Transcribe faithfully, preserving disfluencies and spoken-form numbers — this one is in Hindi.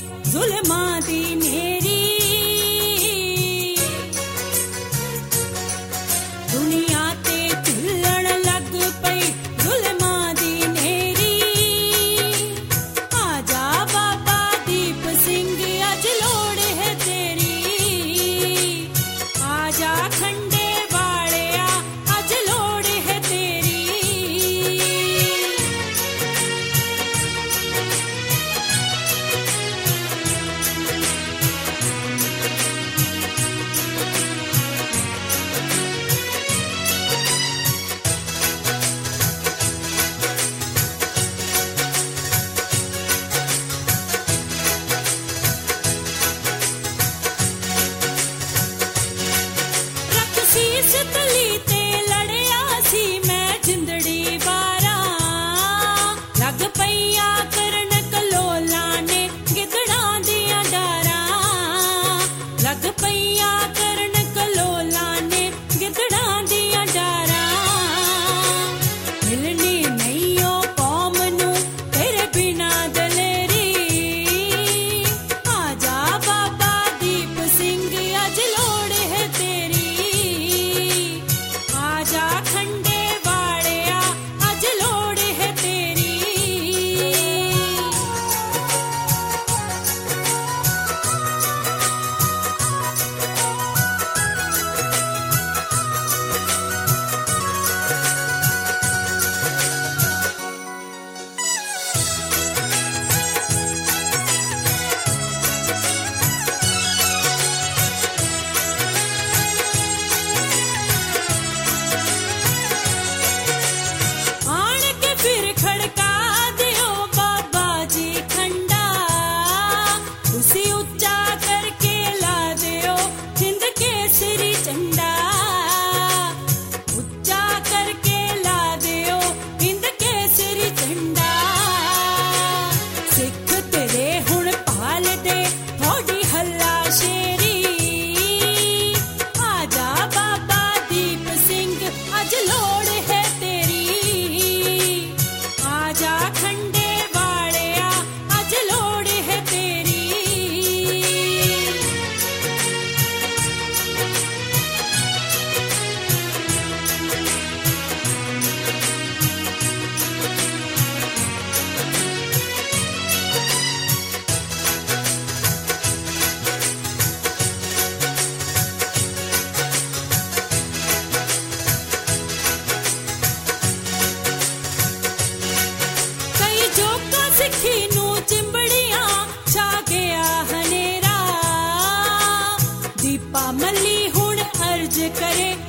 जुल्मां दी नेरी दुनिया ते झुल्लण लग पई जुल्मां दी नेरी आजा बाबा दीप सिंह अज लोड़ है तेरी आजा खंडे वालिया अज लोड़ है तेरी तली ते लड़िया सी मैं जिंदड़ी वारा लग पईया करन कलोला ने गिदड़ा दिया डारा लग पईया करन कलोला ने गिदड़ा दिया डारा मिलनी नहीं ओ कौम नू तेरे बिना दलेरी आजा बाबा दीप सिंह अज लोड़ है तेरी आजा खंडे वालिया अज लोड़ है तेरी आन के फिर खड़का दियो बाबा जी खंडा उसी उच्चा करके ला दियो हिंद केसरी झंडा उच्चा करके ला दियो हिंद केसरी झंडा सिख तेरे हुण पाल दे थोड़ी हल्ला शेरी आजा बाबा दीप सिंह अज लोड़ है तेरी आजा खंडे वालिया अज लोड़ है तेरी कई जोका सिखी नू चिंबड़ियां छा गया हनेरा दीपा मल्ली हुण अर्ज करे